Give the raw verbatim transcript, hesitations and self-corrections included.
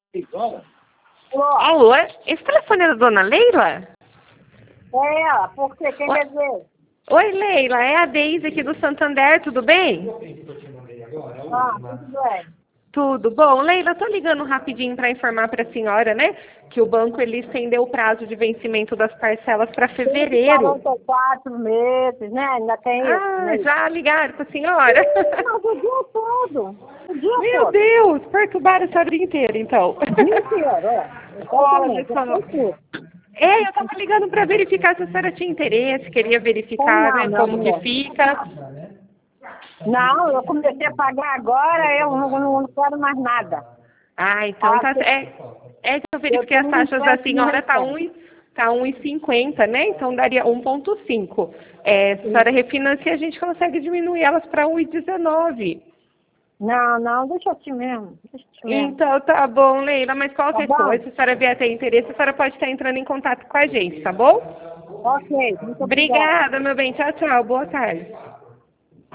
Alô? Alô? Esse telefone é da dona Leila? É ela, por quê? Quem Oi. quer dizer? Oi, Leila, é a Deise aqui do Santander, tudo bem? Ah, tudo bem. Tudo bom. Leila, eu tô ligando rapidinho para informar para a senhora, né, que o banco ele estendeu o prazo de vencimento das parcelas para fevereiro. quarenta e quatro meses, né? Ainda tem isso, Ah, né? já ligaram para a senhora? Mas o dia todo. O dia Meu todo. Deus, perturbaram a senhora o dia inteiro, então. Mentira, é. Olha Exatamente. É só. isso. É, eu tava ligando para verificar se a senhora tinha interesse, queria Tem verificar, não, né, meu como que amor. fica. Não, eu comecei a pagar agora, eu não, não quero mais nada. Ah, então Ah, tá. eu É, é que eu eu verifiquei as tenho um taxas da senhora, tá empréstimo. um, e- tá um e cinquenta, né? Então daria um ponto cinco. É, se a senhora refinancia, a gente consegue diminuir elas para um e dezenove. Não, não, deixa assim mesmo. Deixa assim mesmo. Então tá bom, Leila, mas Tá qualquer bom? coisa, se a senhora vier ter interesse, a senhora pode estar entrando em contato com a gente, tá bom? Ok, muito obrigada. Obrigada, meu bem. Tchau, tchau. Boa tarde.